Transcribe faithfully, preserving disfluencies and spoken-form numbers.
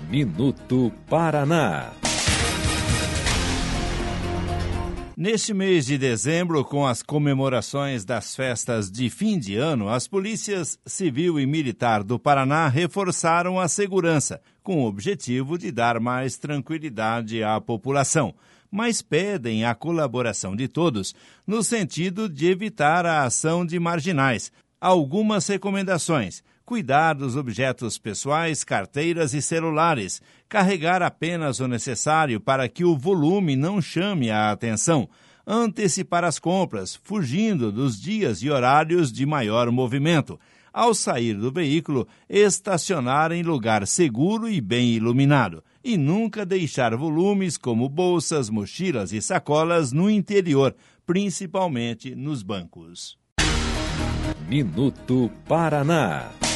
Minuto Paraná. Neste mês de dezembro, com as comemorações das festas de fim de ano, as polícias civil e militar do Paraná reforçaram a segurança, com o objetivo de dar mais tranquilidade à população, mas pedem a colaboração de todos no sentido de evitar a ação de marginais. Algumas recomendações: cuidar dos objetos pessoais, carteiras e celulares, carregar apenas o necessário para que o volume não chame a atenção, antecipar as compras, fugindo dos dias e horários de maior movimento. Ao sair do veículo, estacionar em lugar seguro e bem iluminado, e nunca deixar volumes como bolsas, mochilas e sacolas no interior, principalmente nos bancos. Minuto Paraná.